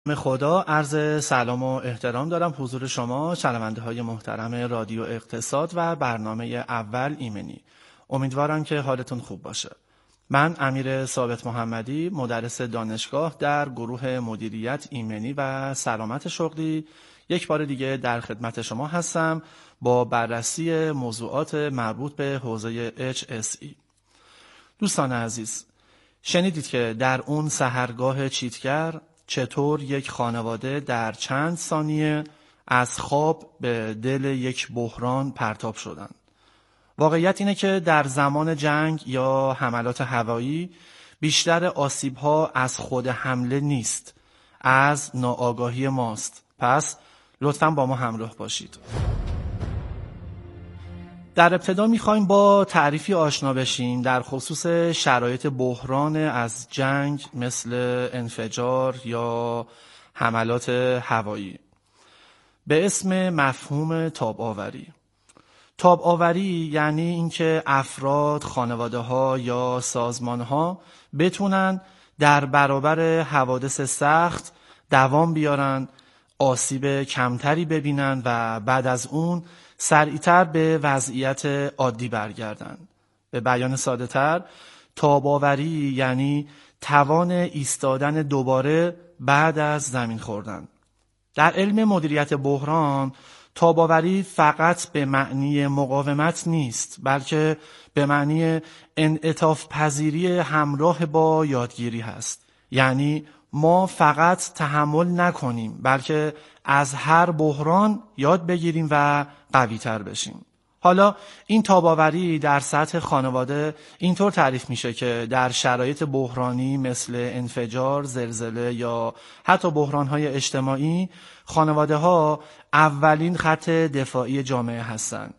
خدا عرض سلام و احترام دارم حضور شما شنونده های محترم رادیو اقتصاد و برنامه اول ایمنی. امیدوارم که حالتون خوب باشه. من امیر ثابت محمدی، مدرس دانشگاه در گروه مدیریت ایمنی و سلامت شغلی، یک بار دیگه در خدمت شما هستم با بررسی موضوعات مربوط به حوزه HSE. دوستان عزیز، شنیدید که در اون سحرگاه چیتگر چطور یک خانواده در چند ثانیه از خواب به دل یک بحران پرتاب شدند. واقعیت اینه که در زمان جنگ یا حملات هوایی بیشتر آسیب‌ها از خود حمله نیست، از ناآگاهی ماست. پس لطفاً با ما همراه باشید. در ابتدا می‌خوایم با تعریفی آشنا بشیم در خصوص شرایط بحران از جنگ مثل انفجار یا حملات هوایی به اسم مفهوم تاب‌آوری. تاب‌آوری یعنی اینکه افراد، خانواده‌ها یا سازمان‌ها بتونن در برابر حوادث سخت دوام بیارن، آسیب کمتری ببینن و بعد از اون سریعتر به وضعیت عادی برگردن. به بیان ساده تر، تاب‌آوری یعنی توان ایستادن دوباره بعد از زمین خوردن. در علم مدیریت بحران، تاب‌آوری فقط به معنی مقاومت نیست، بلکه به معنی انعطاف پذیری همراه با یادگیری هست. یعنی ما فقط تحمل نکنیم، بلکه از هر بحران یاد بگیریم و قوی‌تر بشیم. حالا این تاب‌آوری در سطح خانواده اینطور تعریف میشه که در شرایط بحرانی مثل انفجار، زلزله یا حتی بحران‌های اجتماعی، خانواده‌ها اولین خط دفاعی جامعه هستند.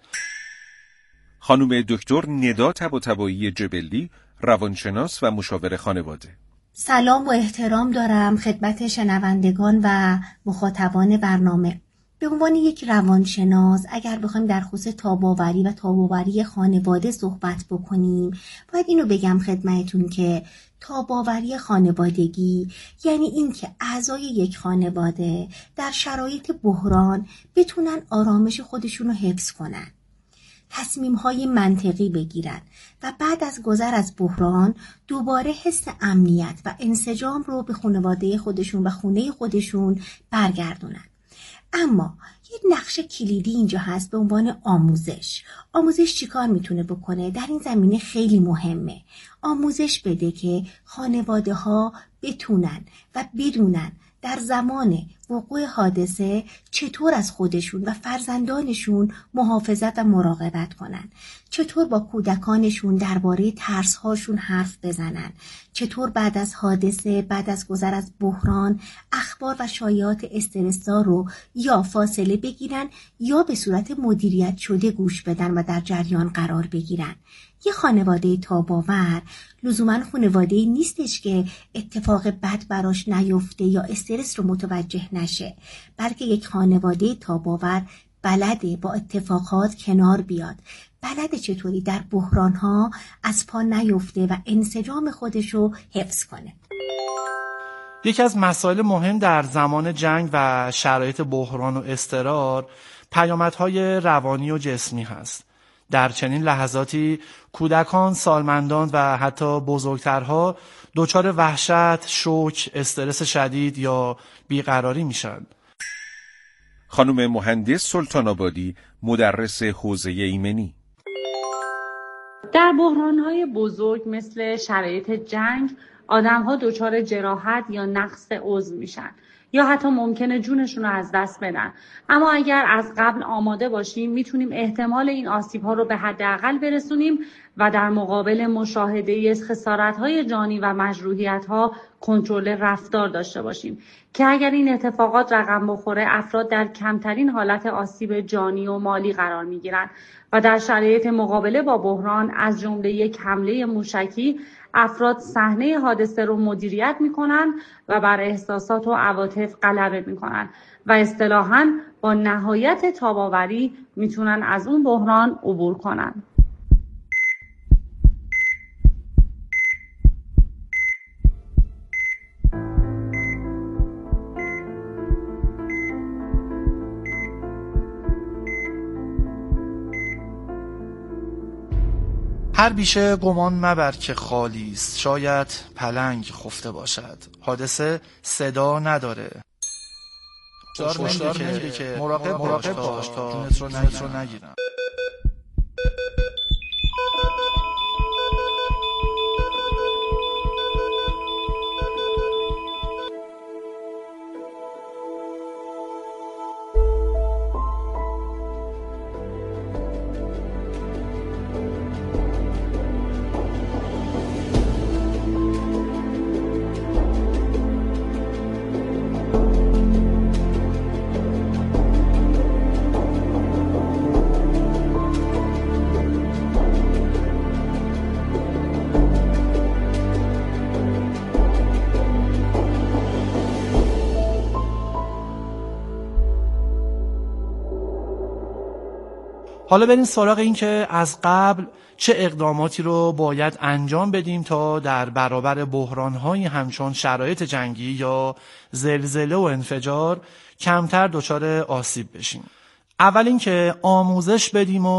خانم دکتر ندا طباطبایی جبلی، روانشناس و مشاور خانواده. سلام و احترام دارم خدمت شنوندگان و مخاطبان برنامه. به عنوان یک روانشناس اگر بخوایم در خصوص تاب‌آوری و تاب‌آوری خانواده صحبت بکنیم، باید اینو بگم خدمتتون که تاب‌آوری خانوادگی یعنی این که اعضای یک خانواده در شرایط بحران بتونن آرامش خودشون رو حفظ کنن، تصمیم‌های منطقی بگیرن و بعد از گذر از بحران دوباره حس امنیت و انسجام رو به خانواده خودشون و خونه خودشون برگردونن. اما یک نقش کلیدی اینجا هست به عنوان آموزش. آموزش چیکار میتونه بکنه؟ در این زمینه خیلی مهمه. آموزش بده که خانواده ها بتونن و بدونن در زمان وقوع حادثه چطور از خودشون و فرزندانشون محافظت و مراقبت کنن، چطور با کودکانشون درباره ترس‌هاشون حرف بزنن، چطور بعد از حادثه، بعد از گذر از بحران، اخبار و شایعات استرس‌زا رو یا فاصله بگیرن یا به صورت مدیریت شده گوش بدن و در جریان قرار بگیرن. یه خانواده تاب‌آور لزوماً خانواده‌ای نیستش که اتفاق بد براش نیفته یا استرس رو متوجه نشه، بلکه یک خانواده تاب‌آور بلده با اتفاقات کنار بیاد، بلده چطوری در بحران‌ها از پا نیفته و انسجام خودش رو حفظ کنه. یکی از مسائل مهم در زمان جنگ و شرایط بحران و اضطرار پیامدهای روانی و جسمی هست. در چنین لحظاتی کودکان، سالمندان و حتی بزرگترها دچار وحشت، شوک، استرس شدید یا بیقراری میشن. خانم مهندس سلطان آبادی، مدرس حوزه ایمنی. در بحران‌های بزرگ مثل شرایط جنگ، آدم‌ها دچار جراحت یا نقص عضو میشن یا حتی ممکنه جونشون رو از دست بدن. اما اگر از قبل آماده باشیم میتونیم احتمال این آسیب‌ها رو به حداقل برسونیم و در مقابل مشاهده خسارت‌های جانی و مجروحیت‌ها کنترل رفتار داشته باشیم که اگر این اتفاقات رقم بخوره افراد در کمترین حالت آسیب جانی و مالی قرار می‌گیرند و در شرایط مقابله با بحران از جمله یک حمله موشکی افراد صحنه حادثه رو مدیریت می‌کنند و بر احساسات و عواطف غلبه می‌کنند و اصطلاحاً با نهایت تاب‌آوری میتونن از اون بحران عبور کنن. هر بیشه گمان مبر که خالی است، شاید پلنگ خفته باشد. حادثه صدا نداره. هشدار نمیده که مراقب باش تا جونت رو نگیرن. حالا بریم سراغ این که از قبل چه اقداماتی رو باید انجام بدیم تا در برابر بحران‌های همچون شرایط جنگی یا زلزله و انفجار کمتر دچار آسیب بشیم. اول این که آموزش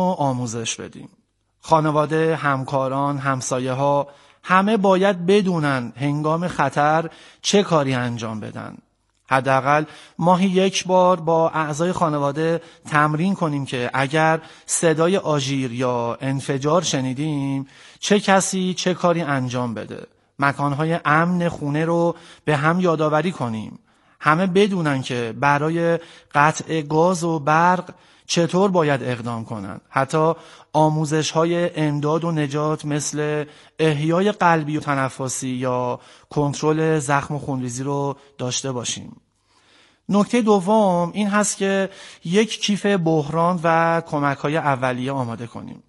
بدیم. خانواده، همکاران، همسایه‌ها همه باید بدونن هنگام خطر چه کاری انجام بدن. حداقل ماهی یک بار با اعضای خانواده تمرین کنیم که اگر صدای آژیر یا انفجار شنیدیم چه کسی چه کاری انجام بده. مکانهای امن خونه رو به هم یادآوری کنیم. همه بدونن که برای قطع گاز و برق چطور باید اقدام کنن. حتی آموزش‌های امداد و نجات مثل احیای قلبی و تنفسی یا کنترل زخم و خونریزی رو داشته باشیم. نکته دوم این هست که یک کیف بحران و کمک‌های اولیه آماده کنیم.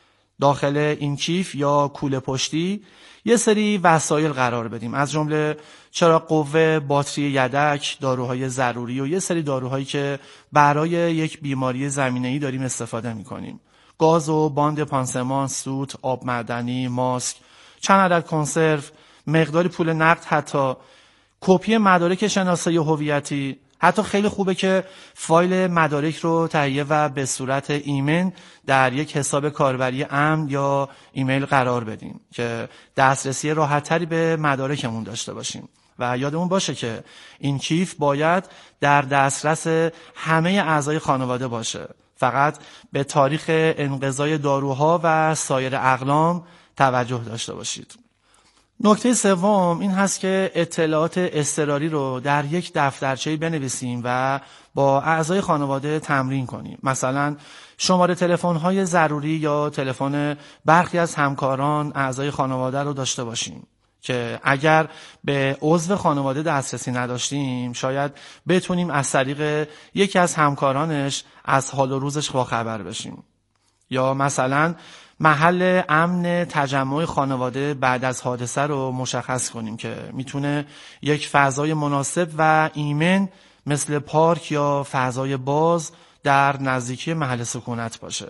داخل این کیف یا کوله پشتی یه سری وسایل قرار بدیم، از جمله چراغ قوه، باتری یدک، داروهای ضروری و یه سری داروهایی که برای یک بیماری زمینه‌ای داریم استفاده می‌کنیم. گاز و باند پانسمان، سوت، آب معدنی، ماسک، چند عدد کنسرو، مقداری پول نقد، حتی کپی مدارک شناسایی هویتی. حتی خیلی خوبه که فایل مدارک رو تهیه و به صورت ایمن در یک حساب کاربری امن یا ایمیل قرار بدیم که دسترسی راحت‌تری به مدارکمون داشته باشیم. و یادمون باشه که این کیف باید در دسترس همه اعضای خانواده باشه. فقط به تاریخ انقضای داروها و سایر اقلام توجه داشته باشید. نکته سوم این هست که اطلاعات اضطراری رو در یک دفترچه بنویسیم و با اعضای خانواده تمرین کنیم. مثلا شماره تلفن‌های ضروری یا تلفن برخی از همکاران اعضای خانواده رو داشته باشیم که اگر به عضو خانواده دسترسی نداشتیم شاید بتونیم از طریق یکی از همکارانش از حال و روزش باخبر بشیم. یا مثلا محل امن تجمع خانواده بعد از حادثه رو مشخص کنیم که میتونه یک فضای مناسب و ایمن مثل پارک یا فضای باز در نزدیکی محل سکونت باشه.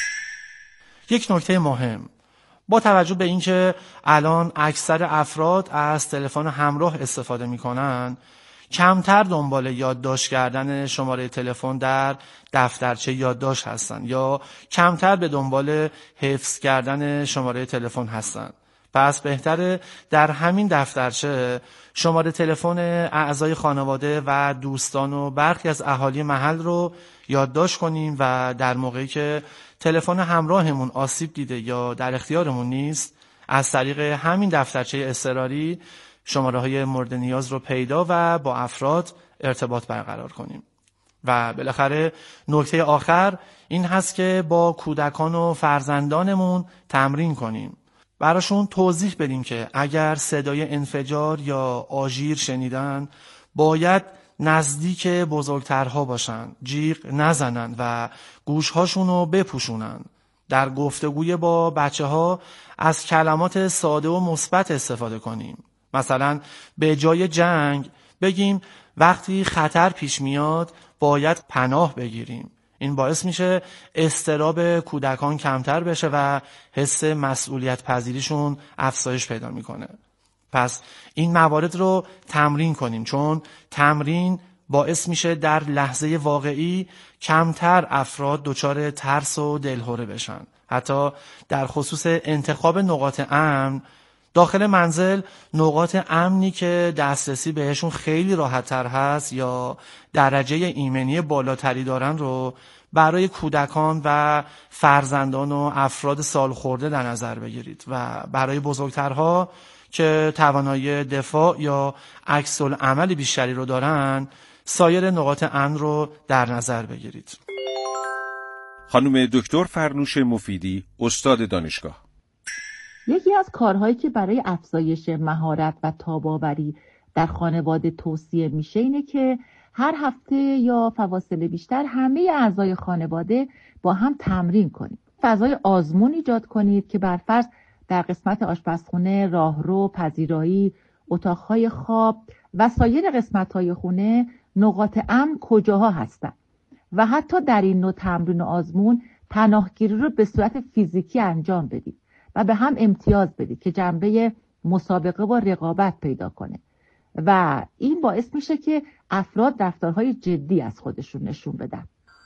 یک نکته مهم، با توجه به اینکه الان اکثر افراد از تلفن همراه استفاده میکنن، کمتر دنبال یادداشت کردن شماره تلفن در دفترچه یادداشت هستن یا کمتر به دنبال حفظ کردن شماره تلفن هستن. پس بهتره در همین دفترچه شماره تلفن اعضای خانواده و دوستان و برخی از اهالی محل رو یادداشت کنیم و در موقعی که تلفن همراهمون آسیب دیده یا در اختیارمون نیست، از طریق همین دفترچه اضطراری شماره‌های مورد نیاز رو پیدا و با افراد ارتباط برقرار کنیم. و بالاخره نکته آخر این هست که با کودکان و فرزندانمون تمرین کنیم. براشون توضیح بدیم که اگر صدای انفجار یا آژیر شنیدن باید نزدیک بزرگترها باشن، جیغ نزنن و گوشهاشون رو بپوشونن. در گفتگوی با بچه‌ها از کلمات ساده و مثبت استفاده کنیم. مثلا به جای جنگ بگیم وقتی خطر پیش میاد باید پناه بگیریم. این باعث میشه اضطراب کودکان کمتر بشه و حس مسئولیت پذیریشون افزایش پیدا میکنه. پس این موارد رو تمرین کنیم، چون تمرین باعث میشه در لحظه واقعی کمتر افراد دچار ترس و دلهره بشن. حتی در خصوص انتخاب نقاط امن داخل منزل، نقاط امنی که دسترسی بهشون خیلی راحت‌تر هست یا درجه ایمنی بالاتری دارن رو برای کودکان و فرزندان و افراد سالخورده در نظر بگیرید و برای بزرگترها که توانایی دفاع یا عکس‌العمل بیشتری رو دارن سایر نقاط امن رو در نظر بگیرید. خانم دکتر فرنوش مفیدی، استاد دانشگاه: یکی از کارهایی که برای افزایش مهارت و تاب‌آوری در خانواده توصیه میشه اینه که هر هفته یا فواصل بیشتر همه اعضای خانواده با هم تمرین کنید. فضای آزمون ایجاد کنید که برفرض در قسمت آشپزخونه، راهرو، پذیرایی، اتاقهای خواب و سایر قسمت‌های خونه نقاط امن کجاها هستن و حتی در این نوع تمرین و آزمون پناهگیری رو به صورت فیزیکی انجام بدید و به هم امتیاز بدید که جنبه مسابقه و رقابت پیدا کنه و این باعث میشه که افراد رفتارهای جدی از خودشون نشون بدن.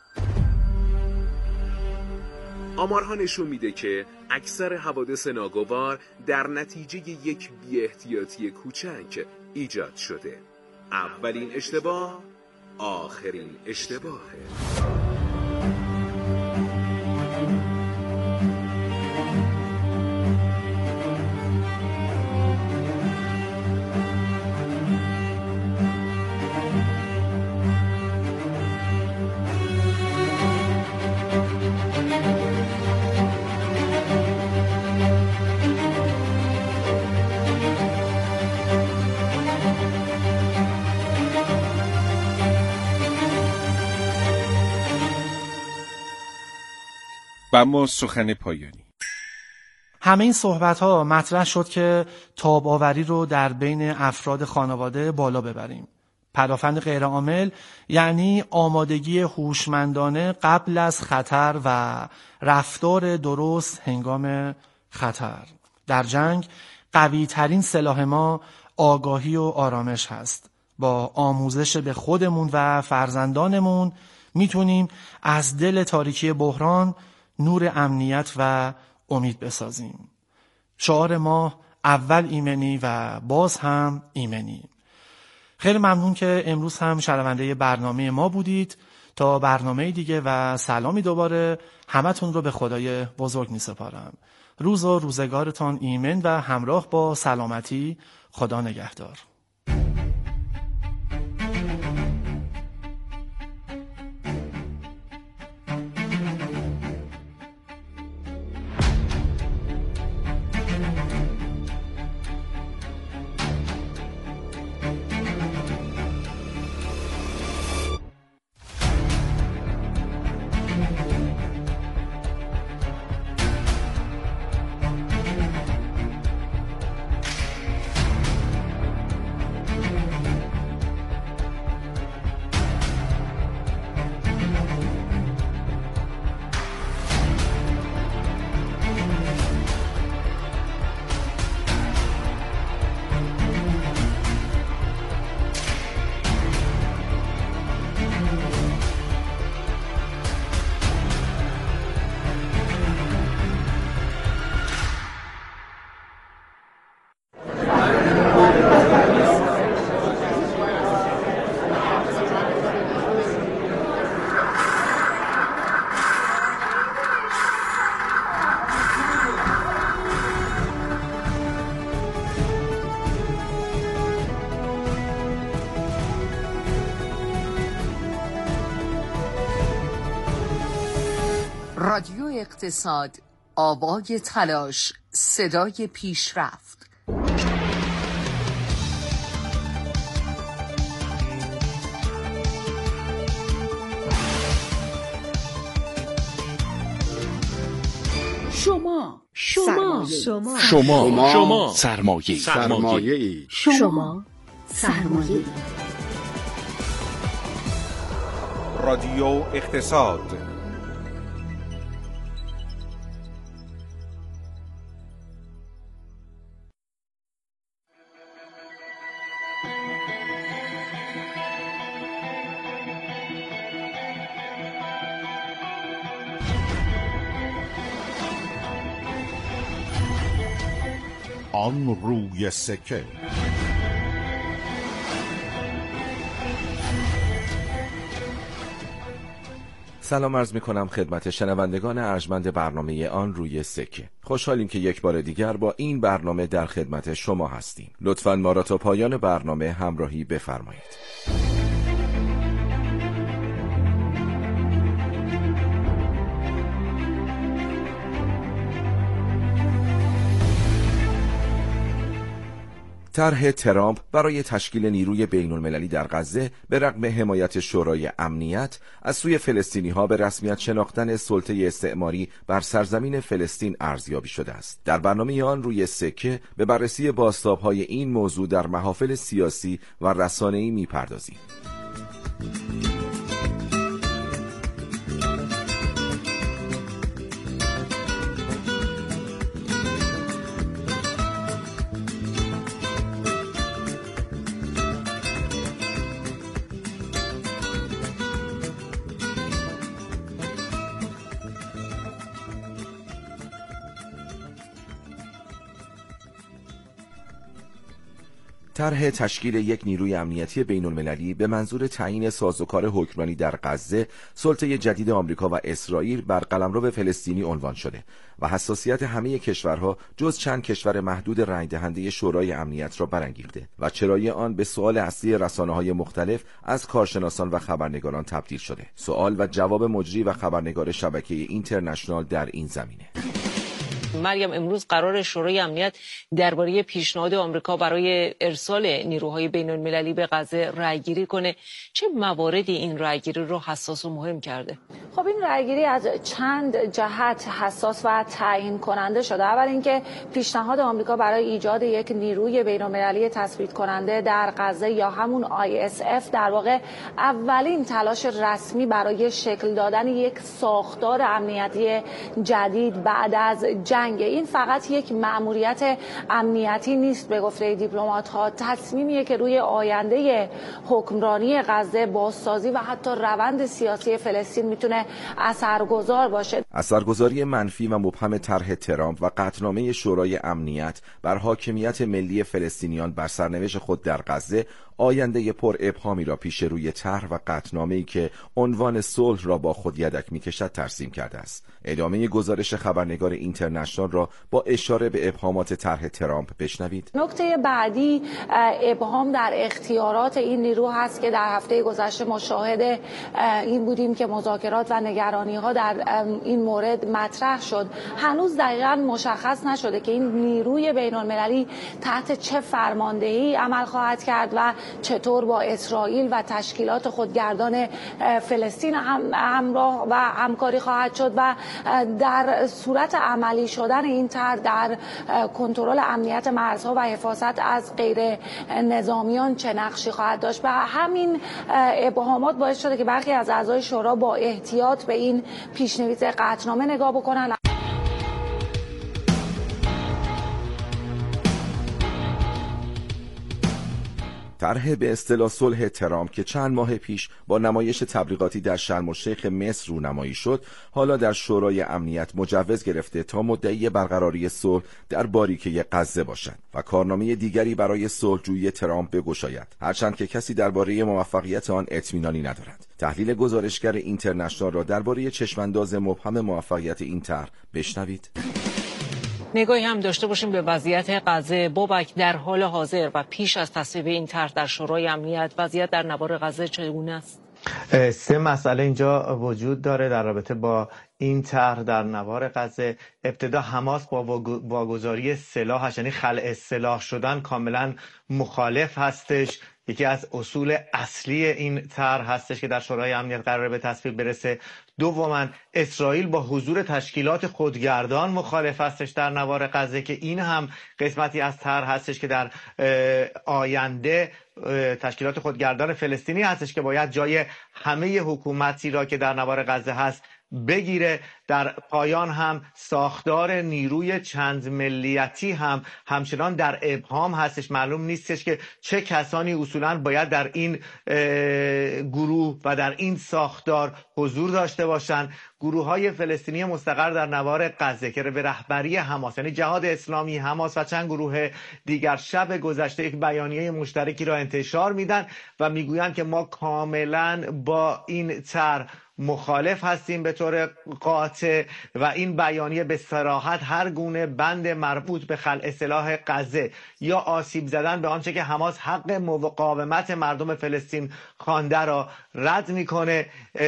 آمارها نشون میده که اکثر حوادث ناگوار در نتیجه یک بی‌احتیاطی کوچک ایجاد شده. اولین اشتباه آخرین اشتباهه. و اما سخن پایانی. همه این صحبت‌ها مطرح شد که تاب‌آوری رو در بین افراد خانواده بالا ببریم. پدافند غیرعامل یعنی آمادگی هوشمندانه قبل از خطر و رفتار درست هنگام خطر. در جنگ قوی ترین سلاح ما آگاهی و آرامش هست. با آموزش به خودمون و فرزندانمون میتونیم از دل تاریکی بحران نور امنیت و امید بسازیم. شعار ما اول ایمنی و باز هم ایمنی. خیلی ممنون که امروز هم شنونده برنامه ما بودید. تا برنامه دیگه و سلامی دوباره، همتون رو به خدای بزرگ می سپارم. روز و روزگارتان ایمن و همراه با سلامتی. خدا نگهدار. رادیو اقتصاد، آوای تلاش، صدای پیشرفت. شما سرمایه رادیو اقتصاد. آن روی سکه. سلام عرض می کنم خدمت شنوندگان ارجمند برنامه آن روی سکه. خوشحالیم که یک بار دیگر با این برنامه در خدمت شما هستیم. لطفاً ما را تا پایان برنامه همراهی بفرمایید. طرح ترامپ برای تشکیل نیروی بین‌المللی در غزه به رغم حمایت شورای امنیت از سوی فلسطینی‌ها به رسمیت شناختن سلطه استعماری بر سرزمین فلسطین ارزیابی شده است. در برنامه آن روی سکه به بررسی بازتاب‌های این موضوع در محافل سیاسی و رسانه‌ای می‌پردازیم. طرح تشکیل یک نیروی امنیتی بین‌المللی به منظور تعیین سازوکار حکمرانی در غزه، سلطه جدید آمریکا و اسرائیل بر قلمرو فلسطینی عنوان شده و حساسیت همه کشورها جز چند کشور محدود رأی دهنده شورای امنیت را برانگیخته و چرایی آن به سؤال اصلی رسانه‌های مختلف از کارشناسان و خبرنگاران تبدیل شده. سؤال و جواب مجری و خبرنگار شبکه اینترنشنال در این زمینه. مریم، امروز قرار شورای امنیت درباره پیشنهاد آمریکا برای ارسال نیروهای بین‌المللی به غزه رأی‌گیری کنه. چه مواردی این رأی‌گیری رو حساس و مهم کرده؟ خب این رأی‌گیری از چند جهت حساس و تعیین کننده شده. اول اینکه پیشنهاد آمریکا برای ایجاد یک نیروی بین‌المللی تثبیت کننده در غزه یا همون ISF در واقع اولین تلاش رسمی برای شکل دادن یک ساختار امنیتی جدید بعد از جنگ. این فقط یک مأموریت امنیتی نیست به گفته دیپلمات‌ها، تصمیمیه که روی آینده حکمرانی غزه، بازسازی و حتی روند سیاسی فلسطین میتونه اثرگذار باشه. اثرگذاری منفی و مبهم طرح ترامپ و قطعنامه شورای امنیت بر حاکمیت ملی فلسطینیان بر سرنوشت خود در غزه آینده پر ابهامی را پیش روی طرح و قطعنامه‌ای که عنوان صلح را با خود یدک می‌کشد ترسیم کرده است. ادامه گزارش خبرنگار اینترنشنال را با اشاره به ابهامات طرح ترامپ بشنوید. نکته بعدی ابهام در اختیارات این نیرو هست که در هفته گذشته ما شاهد این بودیم که مذاکرات و نگرانی‌ها در این مورد مطرح شد. هنوز دقیقاً مشخص نشده که این نیروی بین‌المللی تحت چه فرماندهی عمل خواهد کرد و چطور با اسرائیل و تشکیلات خودگردان فلسطین همراه و همکاری خواهد شد و در صورت عملی شدن این طرح در کنترل امنیت مرزها و حفاظت از غیر نظامیان چه نقشی خواهد داشت. و همین ابهامات باعث شده که برخی از اعضای شورا با احتیاط به این پیشنویس قطعنامه نگاه بکنن. طرح به اصطلاح صلح ترامپ که چند ماه پیش با نمایش تبلیغاتی در شرم الشیخ مصر رونمایی شد، حالا در شورای امنیت مجوز گرفته تا مدعی برقراری صلح در باریکه غزه باشد و کارنامه دیگری برای صلحجویی ترامپ بگشاید، هرچند که کسی درباره موفقیت آن اطمینانی ندارد. تحلیل گزارشگر اینترنشنال را درباره چشمانداز مبهم موفقیت این طرح بشنوید. نگاهی هم داشته باشیم به وضعیت غزه. بابک، در حال حاضر و پیش از تصویب این طرح در شورای امنیت وضعیت در نوار غزه چگونه است؟ سه مسئله اینجا وجود داره در رابطه با این طرح در نوار غزه. ابتدا حماس با واگذاری سلاحش، یعنی خلع سلاح شدن، کاملا مخالف هستش. یکی از اصول اصلی این طرح هستش که در شورای امنیت قراره به تصویب برسه. دوما اسرائیل با حضور تشکیلات خودگردان مخالف هستش در نوار غزه که این هم قسمتی از طرح هستش که در آینده تشکیلات خودگردان فلسطینی هستش که باید جای همه حکومتی را که در نوار غزه هست بگیره. در پایان هم ساختار نیروی چند ملیتی هم همچنان در ابهام هستش. معلوم نیستش که چه کسانی اصولاً باید در این گروه و در این ساختار حضور داشته باشند. گروه‌های فلسطینی مستقر در نوار غزه که به رهبری حماس، یعنی جهاد اسلامی، حماس و چند گروه دیگر، شب گذشته یک بیانیه مشترکی را انتشار میدن و میگویند که ما کاملا با این طرح مخالف هستیم به طور قاطع و این بیانیه به صراحت هر گونه بند مربوط به خلع سلاح غزه یا آسیب زدن به آنچه که حماس حق مقاومت مردم فلسطین خوانده را رد میکنه.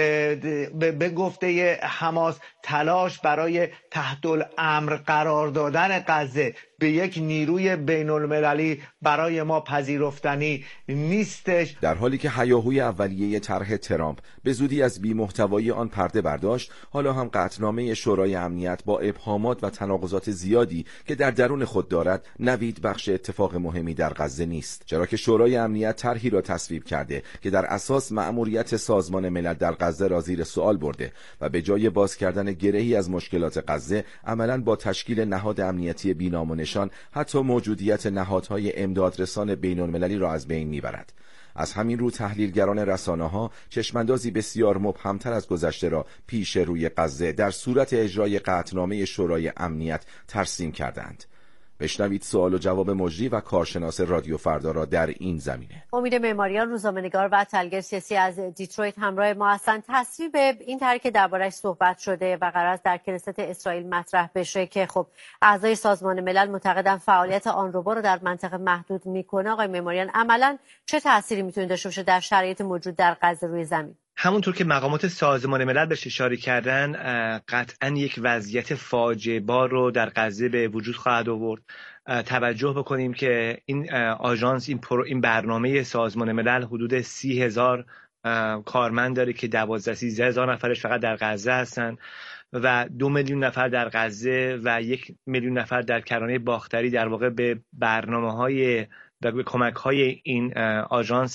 به گفته حماس تلاش برای تحت الامر قرار دادن غزه به یک نیروی بین المللی برای ما پذیرفتنی نیستش. در حالی که هیاهوی اولیه طرح ترامپ به زودی از بی‌محتوایی آن پرده برداشت، حالا هم قطعنامه شورای امنیت با ابهامات و تناقضات زیادی که در درون خود دارد نوید بخش اتفاق مهمی در غزه نیست، چرا که شورای امنیت طرحی را تصویب کرده که در اساس مأموریت سازمان ملل در غزه را زیر سوال برده و به جای باز کردن گرهی از مشکلات غزه عملاً با تشکیل نهاد امنیتی بی‌نام و نشان حتی موجودیت نهادهای امدادرسان بین‌المللی را از بین میبرد. از همین رو تحلیلگران رسانه‌ها چشماندازی بسیار مبهمتر از گذشته را پیش روی غزه در صورت اجرای قطعنامه شورای امنیت ترسیم کردند. بشنوید سوال و جواب مجری و کارشناس رادیو فردا را در این زمینه. امید معماریان، روزنامه‌نگار و تحلیلگر سیاسی از دیترویت همراه ما هستند. تصویب این طرحی که درباره‌اش صحبت شده و قرار است در کنست اسرائیل مطرح بشه که خب اعضای سازمان ملل معتقدن فعالیت آنروا رو در منطقه محدود میکنه، آقای معماریان عملاً چه تأثیری میتونه داشته باشه در شرایط موجود در غزه روی زمین؟ همونطور که مقامات سازمان ملل بهش اشاره کردن، قطعاً یک وضعیت فاجعه بار رو در غزه به وجود خواهد آورد. توجه بکنیم که این آژانس، این برنامه سازمان ملل حدود 30,000 کارمند داره که 12-13,000 نفرش فقط در غزه هستن و 2 میلیون نفر در غزه و 1 میلیون نفر در کرانه باختری در واقع به برنامه‌های و به کمک‌های این آژانس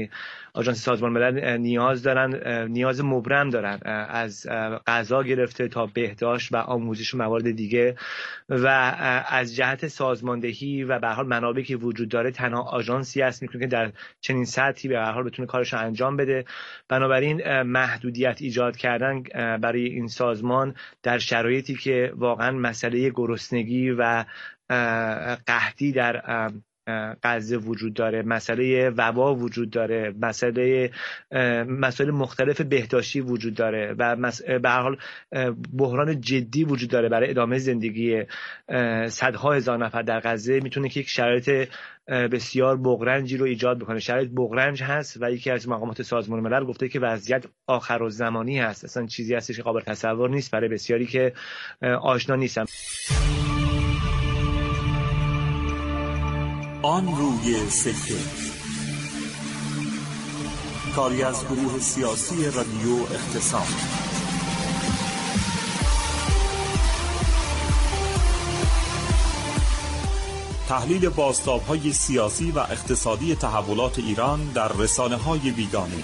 سازمان ملل نیاز دارن، نیاز مبرم دارن، از غذا گرفته تا بهداشت و آموزش و موارد دیگه. و از جهت سازماندهی و به هر حال منابعی که وجود داره تنها آژانسی است میتونه که در چنین سطحی به هر حال بتونه کارش رو انجام بده. بنابراین محدودیت ایجاد کردن برای این سازمان در شرایطی که واقعا مسئله گرسنگی و قحطی در غزه وجود داره، مسئله وبا وجود داره، مسائل مختلف بهداشتی وجود داره و به هر حال بحران جدی وجود داره برای ادامه زندگی صدها هزار نفر در غزه، میتونه که یک شرایط بسیار بغرنجی رو ایجاد بکنه. شرایط بغرنج هست و یکی از مقامات سازمان ملل گفته که وضعیت آخرالزمانی هست. اصلا چیزی هستش که قابل تصور نیست برای بسیاری که آشنا نیستن. آن روی سکه، کاری از گروه سیاسی رادیو اقتصاد. تحلیل بازتاب‌های سیاسی و اقتصادی تحولات ایران در رسانه‌های بیگانه.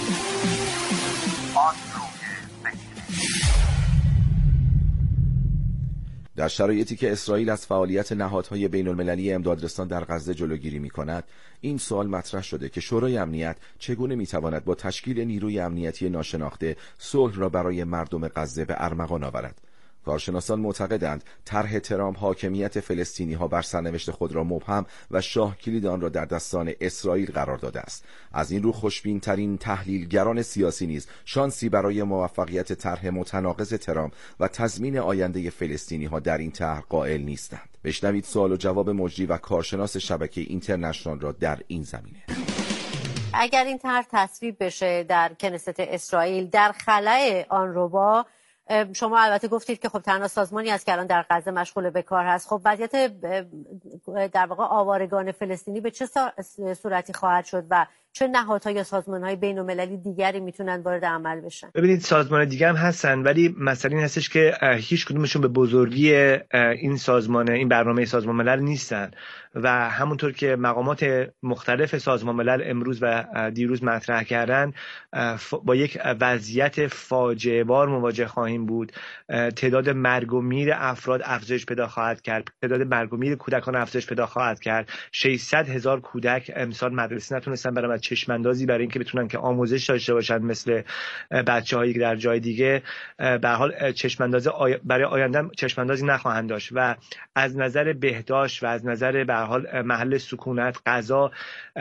در شرایطی که اسرائیل از فعالیت نهادهای بین‌المللی امدادرسان در غزه جلوگیری می‌کند، این سوال مطرح شده که شورای امنیت چگونه می‌تواند با تشکیل نیروی امنیتی ناشناخته صلح را برای مردم غزه به ارمغان آورد. کارشناسان معتقدند طرح ترامپ حاکمیت فلسطینی‌ها بر سرنوشت خود را مبهم و شاه کلید آن را در دستان اسرائیل قرار داده است. از این رو خوشبین‌ترین تحلیلگران سیاسی نیز شانسی برای موفقیت طرح متناقض ترامپ و تضمین آینده فلسطینی‌ها در این طرح قائل نیستند. بشنوید سوال و جواب مجری و کارشناس شبکه اینترنشنال را در این زمینه. اگر این طرح تصویب بشه در کنست اسرائیل در خلأ آنروا، شما البته گفتید که خب تنها سازمانی است که الان در غزه مشغول به کار هست. خب وضعیت در واقع آوارگان فلسطینی به چه صورتی خواهد شد و چه نهادها یا سازمان‌های بین‌المللی دیگری میتونن وارد عمل بشن؟ ببینید سازمان دیگه هم هستن، ولی مسئله این هستش که هیچ کدومشون به بزرگی این برنامه سازمان ملل نیستن و همونطور که مقامات مختلف سازمان ملل امروز و دیروز مطرح کردن، با یک وضعیت فاجعه بار مواجه خواهیم بود. تعداد مرگ و میر افراد افزایش پیدا خواهد کرد، تعداد مرگ و میر کودکان افزایش پیدا خواهد کرد. 600,000 کودک امسال مدرسه نتونستن برن، چشماندازی برای اینکه بتونن که آموزش داشته باشن مثل بچه‌هایی که در جای دیگه به حال چشمانداز برای آینده چشماندازی نخواهند داشت و از نظر بهداشت و از نظر به حال محل سکونت، غذا،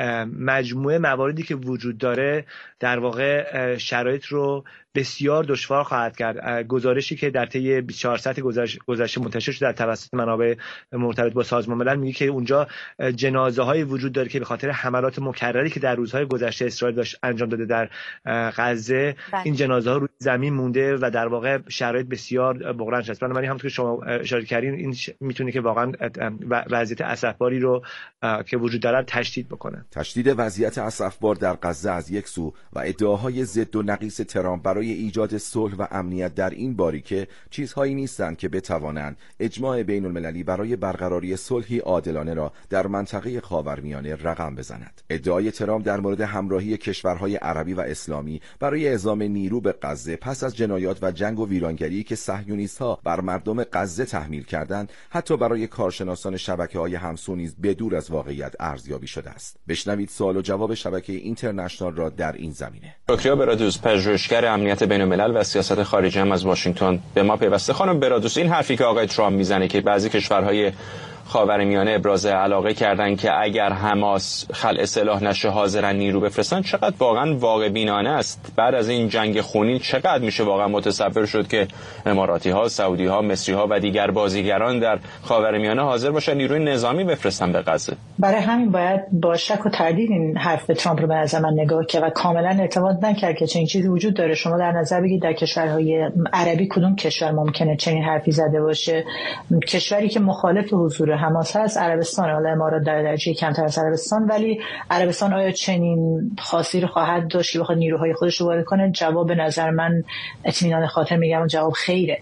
مجموعه مواردی که وجود داره در واقع شرایط رو بسیار دشوار خواهد کرد. گزارشی که در طی 24 ساعت گذشته منتشر شده در توسط منابع مرتبط با سازمان ملل میگه که اونجا جنازه‌های وجود داره که به خاطر حملات مکرری که در روزهای گذشته اسرائیل داشت انجام داده در غزه این جنازه‌ها روی زمین مونده و در واقع شرایط بسیار بحران شده. بنابراین همونطور که شما اشاره کردین این میتونه که واقعا وضعیت اسفباری رو که وجود داره تشدید بکنه. تشدید وضعیت اسفبار در غزه از یک سو و ادعاهای ضد و نقیص ترامپ برای ایجاد صلح و امنیت در این باریکه چیزهایی نیستند که بتوانند اجماع بین المللی برای برقراری صلحی عادلانه را در منطقه خاورمیانه رقم بزند. ادعای ترامپ در مورد همراهی کشورهای عربی و اسلامی برای اعزام نیرو به غزه پس از جنایات و جنگ و ویرانگری که صهیونیست‌ها بر مردم غزه تحمیل کردند حتی برای کارشناسان شبکه‌های همسو نیز بدور از واقعیت ارزیابی شده است. بشنوید سوال و جواب شبکه اینترنشنال را در این زمینه. شکریا برادوس، پژوهشگر امنیت بین الملل و سیاست خارجی هم از واشنگتن به ما پیوسته. خانم برادوس، این حرفی که آقای ترامپ میزنه که بعضی کشورهای خاورمیانه ابراز علاقه کردن که اگر حماس خلع سلاح نشه حاضرن نیرو بفرستن، چقدر واقعا واقع بینانه است؟ بعد از این جنگ خونین چقدر میشه واقعا متصور شد که اماراتی ها، سعودی ها، مصری ها و دیگر بازیگران در خاورمیانه حاضر باشن نیروی نظامی بفرستن به غزه؟ برای همین باید با شک و تردید این حرف ترامپ رو به نظر من نگاه کرد و کاملا اعتماد نکرد که چنین چیزی وجود داره. شما در نظر بگیرید در کشورهای عربی کدوم کشور ممکنه چنین حرفی زده باشه؟ کشوری که مخالف حضور حماس هست عربستان، حالا امارات در درجه کمتر از عربستان، ولی عربستان آیا چنین خاصی رو خواهد داشت که بخواد نیروهای خودش رو وارد کنه؟ جواب به نظر من اطمینان خاطر میگم جواب خیره.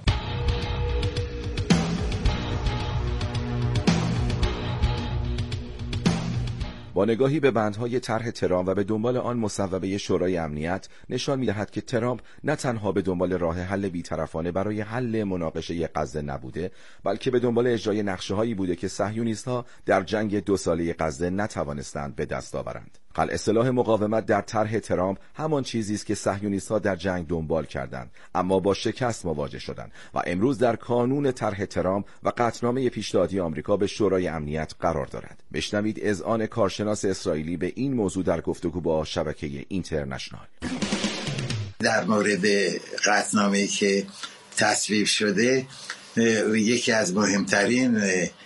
با نگاهی به بندهای طرح ترامپ و به دنبال آن مصوبه شورای امنیت نشان می‌دهد که ترامپ نه تنها به دنبال راه حل بی‌طرفانه برای حل مناقشه غزه نبوده، بلکه به دنبال اجرای نقشه‌هایی بوده که صهیونیست‌ها در جنگ 2 ساله غزه نتوانستند به دست آورند. خلع سلاح مقاومت در طرح ترامپ همان چیزی است که صهیونیست‌ها در جنگ دنبال کردند، اما با شکست مواجه شدند و امروز در کانون طرح ترامپ و قطعنامه پیشنهادی آمریکا به شورای امنیت قرار دارد. بشنوید اذعان کارشناس اسرائیلی به این موضوع در گفتگو با شبکه اینترنشنال. در مورد قطعنامه‌ای که تصویب شده، یکی از مهمترین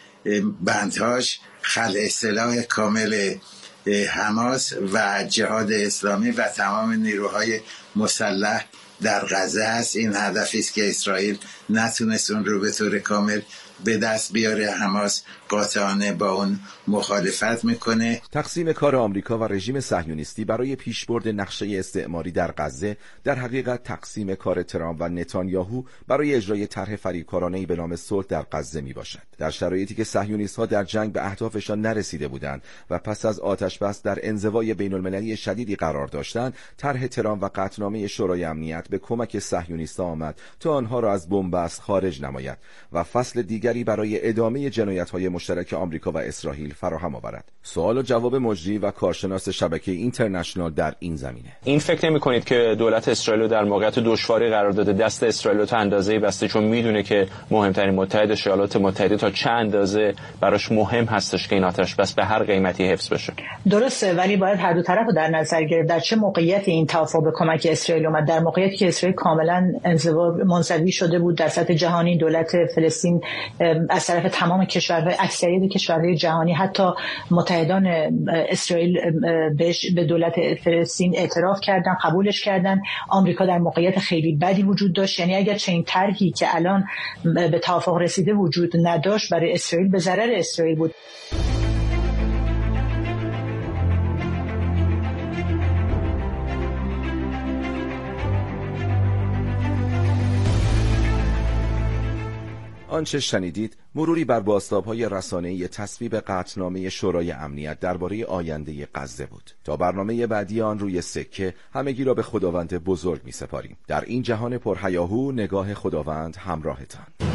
بندهاش خلع سلاح کامل حماس و جهاد اسلامی و تمام نیروهای مسلح در غزه است. این هدفی است که اسرائیل نتونست اون رو به طور کامل به دست بیاره. حماس قاطعانه با اون مخالفت میکنه. تقسیم کار آمریکا و رژیم صهیونیستی برای پیشبرد نقشه استعماری در غزه در حقیقت تقسیم کار ترامپ و نتانیاهو برای اجرای طرح فریبکارانه‌ای به نام صلح در غزه میباشد. در شرایطی که صهیونیست‌ها در جنگ به اهدافشان نرسیده بودند و پس از آتش‌بس در انزوای بین‌المللی شدیدی قرار داشتند، طرح ترامپ و قطعنامه شورای امنیت به کمک صهیونیست‌ها آمد تا آنها را از بن‌بست خارج نماید و فصل دیگری برای ادامه جنایت‌های مشترک آمریکا و اسرائیل فراهم آورد. سوال و جواب مجری و کارشناس شبکه اینترنشنال در این زمینه. این فکر نمی‌کنید که دولت اسرائیل رو در موقعیت دشواری قرار داده، دست اسرائیل رو تا اندازه‌ای بسته، چون میدونه که مهمترین متحدش ایالات متحده تا چه اندازه براش مهم هستش که این آتش‌بس به هر قیمتی حفظ بشه؟ درسته، ولی باید هر دو طرف رو در نظر گرفت. در چه موقعیتی این توافق به کمک اسرائیل اومد؟ در موقعیتی که اسرائیل کاملا منزوی شده بود در سطح جهانی. دولت فلسطین از طرف تمام کشورهای، اکثریت کشورهای جهانی، حتی متحدان اسرائیل به دولت فلسطین اعتراف کردن، قبولش کردن. آمریکا در موقعیت خیلی بدی وجود داشت. یعنی اگر چنین طرحی که الان به توافق رسیده وجود نداشت، برای اسرائیل به ضرر اسرائیل بود. آنچه شنیدید مروری بر بازتاب‌های رسانه‌ای تصویب قطعنامه شورای امنیت درباره آینده غزه بود. تا برنامه بعدی آن روی سکه، همگی را به خداوند بزرگ می‌سپاریم. در این جهان پرهیاهو نگاه خداوند همراهتان.